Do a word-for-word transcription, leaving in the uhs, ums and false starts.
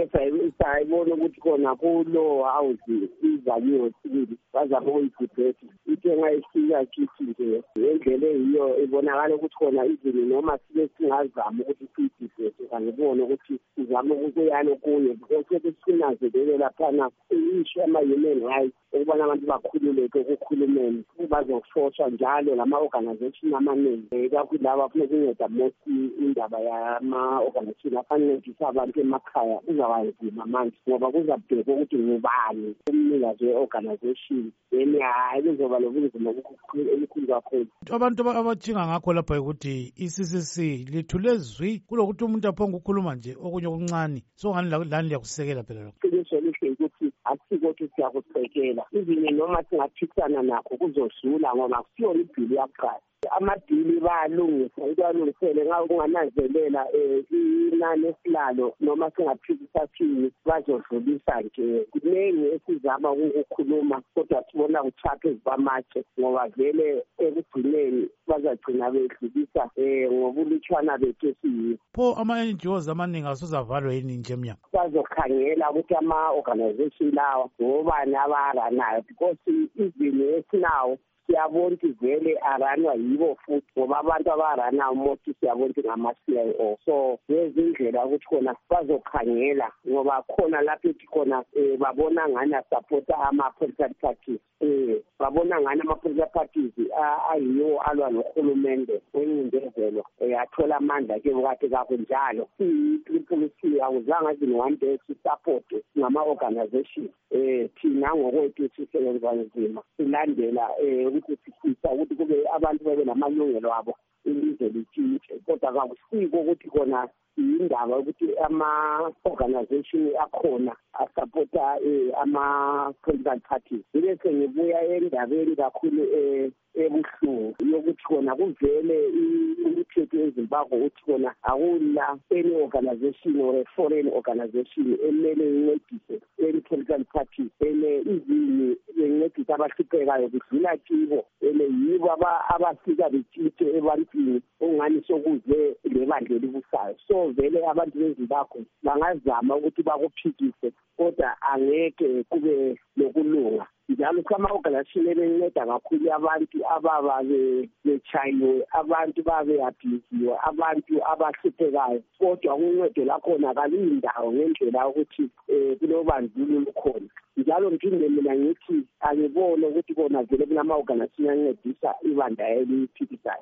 ke sayibona ukuthi khona kulo house izakhiwo sibili bazama ukuyidibhetha into engayifika kithi nje ngendlela eyiyo ibonakala ukuthi khona izini noma sibe singazama ukuthi siyidibhethe angibone ukuthi sizama ukuyana okunye because sinazelele laphana isho ama-human rights ukubona abantu bakhululeke ukukhulumeni bazofoshwa njalo lama-organization amaningi kakhulu laba afuna ukunceda most indaba yama-organization afancedisa abantu emakhaya kuzabanzima manje ngoba kuzabhekwa ukuthi ngubani umnikazi we-organization then hayi kuzoba lobunzima elikhulu kakhulu. Abantu abajinga ngakho lapha ukuthi i-C C C lithule zwi kulokuthi umuntu aphonga ukukhuluma nje okunye okuncane so ngani lani liyakusekela phela lokho. Iqiniso lihle ukuthi akusiko ukuthi siyakusekela izinye noma singaphikisana nakho kuzodlula ngoba akusiyona ibhili yakuqala. Amadili bayalungisa ikwalungisele ngawo kungananzelela inani esilalo noma singaphikisa thini bazodlulisa nje kuningi esizama ukukhuluma kodwa sibona kuthapha ezibamatshe ngoba vele ekugcineni bazagcina bedlulisa ngobulutshwana bethu esiyibo. Pho ama-N G Os amaningi asozavalwa yini nje emnyango? Bazokhangela ukuthi ama-organization lawa ngobani abaranayo because izini esinawo siyabona ukuthi vele aranwa yibo futhi ngoba abantu abarana umothi siyabona ukuthi ngama-C I O so ngezindlela ukuthi khona bazokhangela ngoba khona lapho ethi khona um babona ngani asapota ama-political parties um babona ngani ama-political parties ayiwo alwa nohulumende wencindezelo athola amandla ke kade kakunjalo i-Triple C akuzange azi one day sisapote ngama-organization um thina ngokwethu sisebenza nzima silandela um ukuthi sifisa ukuthi kube abantu babe namalungelo abo ilizwe litshintshe kodwa kakusiko ukuthi khona indaba ukuthi ama-organization akhona asapota ama-political parties. Yile sengibuya endabeni kakhulu ebuhlungu yokuthi khona kuvele imithetho eZimbabwe ukuthi khona akula any organization or a foreign organization emele incedise any political party ele izini bencedise abahluphekayo kudlula kibo ele yibo abafika betshintshe ebantwini okungani sokuze lebandla elibusayo so vele abantu beZimbabwe bangazama ukuthi bakuphikise kodwa angeke kube lokulunga njalo ama-organization ebenceda kakhulu abantu ababa bechayiwe abantu babe abhiziwe abantu abahluphekayo kodwa kuncedo lakhona kaluyindawo ngendlela ukuthi um kulobandlululo lukhona njalo ngiphinde mina ngithi angibone ukuthi kona vele kulama-organization ancedisa ibandla eliphikisayo.